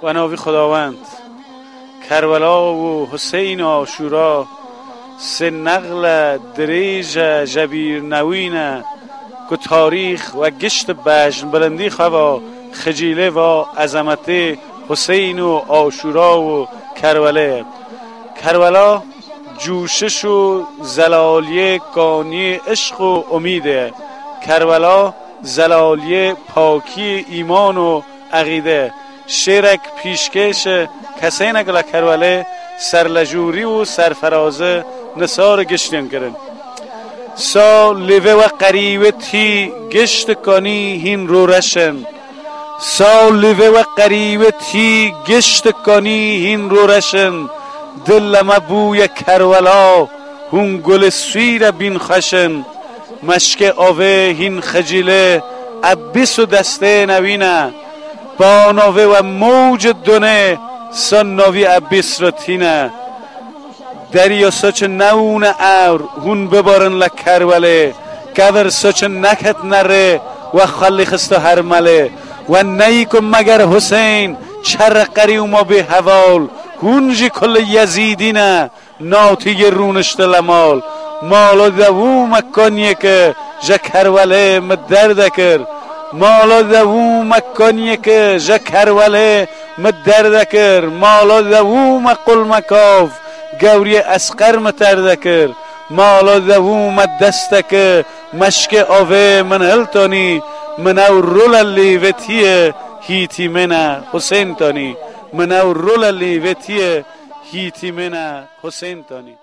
و ناوی خداوند. کربلا و حسین و عاشورا، سه نقل دریج جبیر نوینه که تاریخ و گشت بجن بلندی خوا خجیله و عظمت حسین و عاشورا و کربله. کربلا جوشش و زلالیه کانی عشق و امیده. کربلا زلالیه پاکی ایمان و عقیده. شیرک پیشکش کسی نگلا کربله سرلجوری و سرفرازه نثار گشتیم کرن. سا لیوه و قریوه تی گشت کنی هین رو رشن. سا لیوه و قریوه تی گشت کنی هین رو رشن. دلم بوی کربلا هون گل سویر بین خشن. مشک آوه هین خجیله عبیس و دسته نوینه. با ناوه و موج دونه سن ناوی عبیس را تینه. دریا سچ نون اور هون ببارن لکربله. کور سچ نکت نره و خالی خسته هر مله. و نی که مگر حسین چرقری ما به حوال. هونجی کل یزیدینه ناتی رونشت لمال. مالا دوو مکانیه که جا کربله مدرده کر. مالا دوو مکانیه که جا کربله مدرده کر. مالا دوو مقل مکاف گوری اسقر مترده کر. مالا دوو مدسته که مشک آوه من هلتانی. منو رول لیوتیه هیتی منه حسین تانی. منو رول لیوتیه هیتی منه حسین تانی.